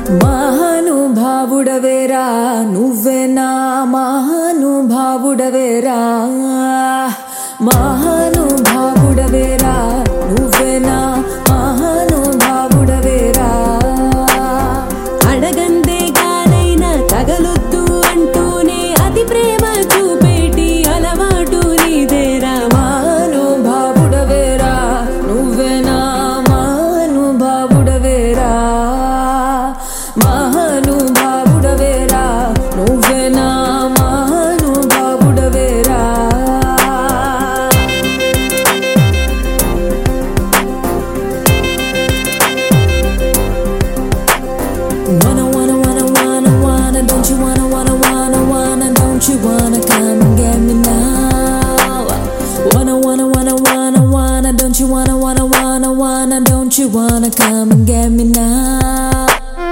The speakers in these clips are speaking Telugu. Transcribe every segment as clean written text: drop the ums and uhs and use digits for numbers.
మహానుభావుడవేరా నువ్వే నా మహానుభావుడవేరా మహానుభావుడవేరా నువ్వే నా మహానుభావుడవేరా అడగందే గాలైనా తగలొద్దు అంటూనే అతి ప్రేమ చూపేటి అలవాటు నీదేరా మహానుభావుడవేరా నువ్వే నా మహానుభావుడవేరా మహానుభావుడవేరా నువ్వే నా మహానుభావుడవేరా wanna don't you wanna don't you wanna come and get me now wanna don't you wanna don't you wanna come and get me now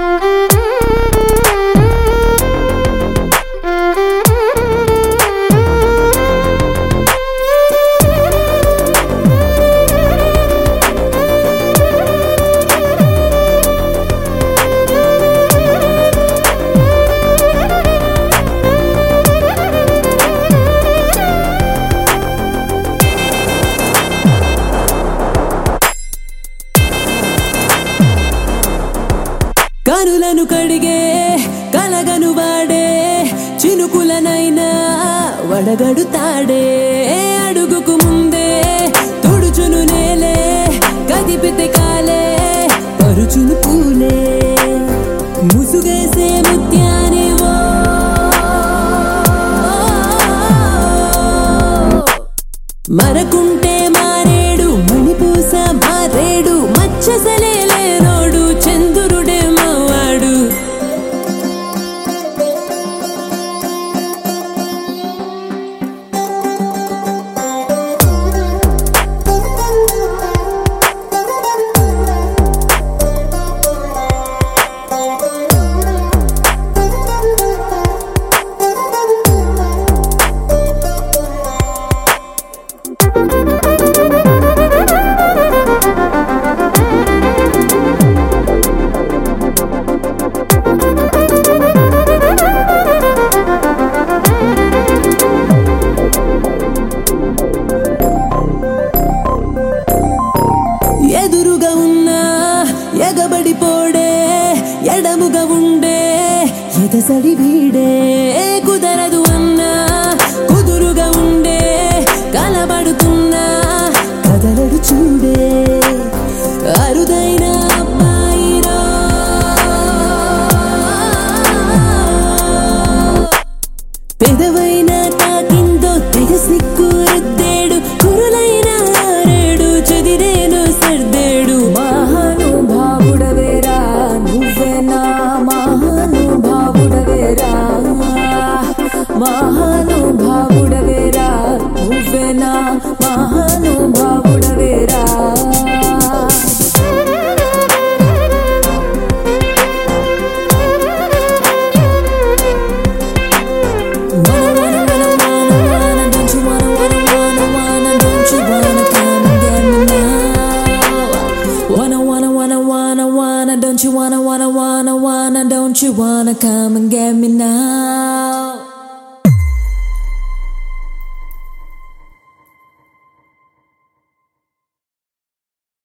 కనులను కడిగే కలగను వాడే చినుకులనైనా వడగడుతాడే అడుగుకు ముందే తుడుచును నేలే కదిపితే కాలే పరుచును పూలే ముసుగేసే ముత్యానివో మరకుంటే మారేడు మణిపూస మారేడు మచ్చసలే లేనోడు చంద్రుడే మావాడు ఎదురుగా ఉన్నా ఎగబడిపోడే ఎడముగా ఉండే ఎదసడి వీడే కుదరదు అన్నా కుదురుగా ఉండే కలబడుతున్నా కదలడు చూడే అరుదైన అబ్బాయిరా పెదవైన తాకిందో తెగ సిక్కు రుద్దేడు కురులైన ఆరేడు చెదిరేను సర్దేడు మహానుభావుడవేరా నువ్వే నా మహానుభావుడవేరా మహానుభావుడవేరా నువ్వే నా మహానుభావుడవేరా don't you wanna don't you wanna come and get me now